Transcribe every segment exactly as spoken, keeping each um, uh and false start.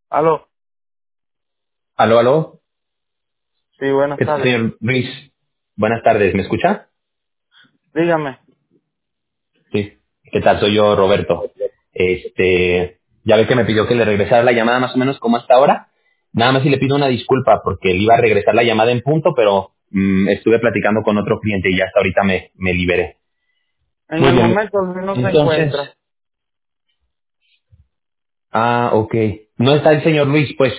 Aló. Aló, aló. Sí, buenas ¿Qué tal, tardes. señor Luis? Buenas tardes, ¿me escucha? Dígame. Sí. ¿Qué tal? Soy yo, Roberto. Este, ya ve que me pidió que le regresara la llamada más o menos como hasta ahora. Nada más si le pido una disculpa porque le iba a regresar la llamada en punto, pero mm, estuve platicando con otro cliente y ya hasta ahorita me, me liberé. En Muy el bien. momento él no se Entonces, encuentra. ah, ok. No está el señor Luis, pues.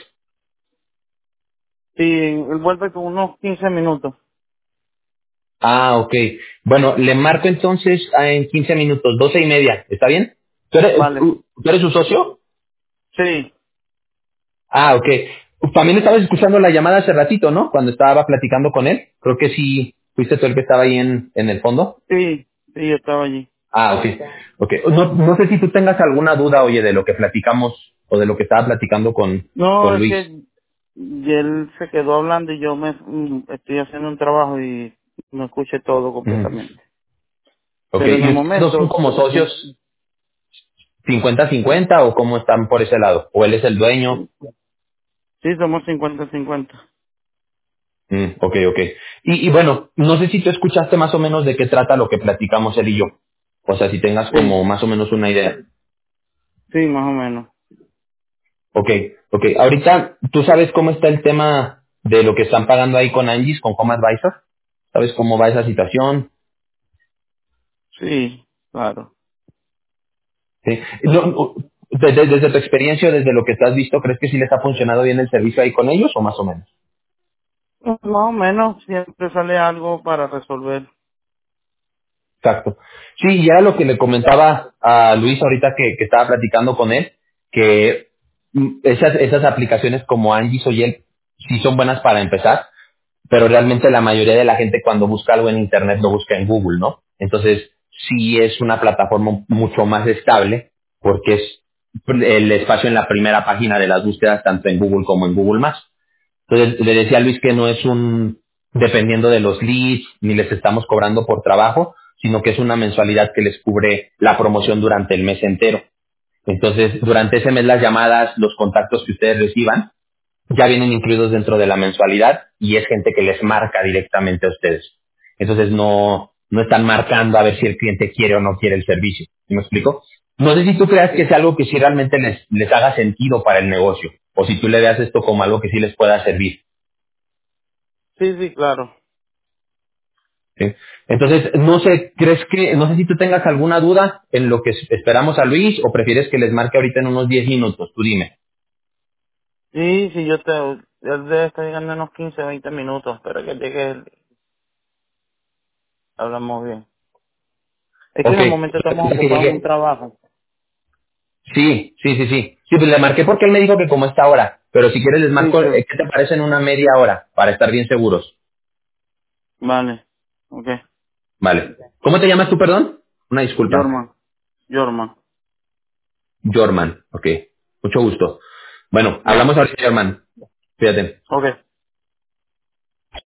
Sí, él vuelve con unos quince minutos. Ah, ok. Bueno, le marco entonces ah, en quince minutos, doce y media. ¿Está bien? ¿Tú eres, Vale. tú tú eres su socio? Sí, Ah, ok. También estabas escuchando la llamada hace ratito, ¿no? Cuando estaba platicando con él. Creo que sí, fuiste tú el que estaba ahí en, en el fondo. sí, sí, yo estaba allí. Ah, ok. Ok. No, no sé si tú tengas alguna duda, oye, de lo que platicamos o de lo que estaba platicando con, No, con es Luis. que y él se quedó hablando y yo me mm, estoy haciendo un trabajo y no escuché todo Ujú. completamente. Ok. Pero en ¿Y el ustedes dos son momento, como socios cincuenta cincuenta o cómo están por ese lado? ¿O él es el dueño? sí, somos cincuenta cincuenta. Mm, ok, ok. Y, y bueno, no sé si tú escuchaste más o menos de qué trata lo que platicamos él y yo. O sea, si tengas como Sí, más o menos una idea. sí, más o menos. Ok, ok. Ahorita, ¿tú sabes cómo está el tema de lo que están pagando ahí con Angie's, con Home Advisor? ¿Sabes cómo va esa situación? Sí, claro. Sí. No, no, desde, desde tu experiencia, desde lo que te has visto, ¿crees que sí les ha funcionado bien el servicio ahí con ellos o más o menos? Más o menos siempre sale algo para resolver. Exacto. Sí, y era lo que le comentaba a Luis ahorita que, que estaba platicando con él, que mm, esas, esas aplicaciones como Angie's o Yelp sí son buenas para empezar, pero realmente la mayoría de la gente cuando busca algo en Internet lo busca en Google, ¿no? Entonces, sí es una plataforma mucho más estable porque es el espacio en la primera página de las búsquedas tanto en Google como en Google Maps. Entonces, le decía a Luis que no es un dependiendo de los leads ni les estamos cobrando por trabajo, sino que es una mensualidad que les cubre la promoción durante el mes entero. Entonces, durante ese mes las llamadas, los contactos que ustedes reciban, ya vienen incluidos dentro de la mensualidad y es gente que les marca directamente a ustedes. Entonces no, no están marcando a ver si el cliente quiere o no quiere el servicio. ¿Sí me explico? No sé si tú creas que es algo que sí realmente les, les haga sentido para el negocio o si tú le veas esto como algo que sí les pueda servir. Sí, sí, claro. ¿Sí? Entonces, no sé, ¿crees que, no sé si tú tengas alguna duda en lo que es- esperamos a Luis o prefieres que les marque ahorita en unos diez minutos? Tú dime. Sí, sí, yo te... Él debe estar llegando en unos quince, veinte minutos. Espero que llegue él. Hablamos bien. Es que Ok, en el momento estamos que ocupados en un llegue. trabajo. Sí, sí, sí, sí. Sí, pues le marqué porque él me dijo que como está ahora. Pero si quieres les Sí, marco, sí. eh, ¿qué te parece en una media hora? Para estar bien seguros. Vale. Ok. Vale. ¿Cómo te llamas tú, perdón? Una disculpa. Jorman. Jorman. Jorman. Ok. Mucho gusto. Bueno, Vale. hablamos ahora, Jorman. Fíjate. Ok.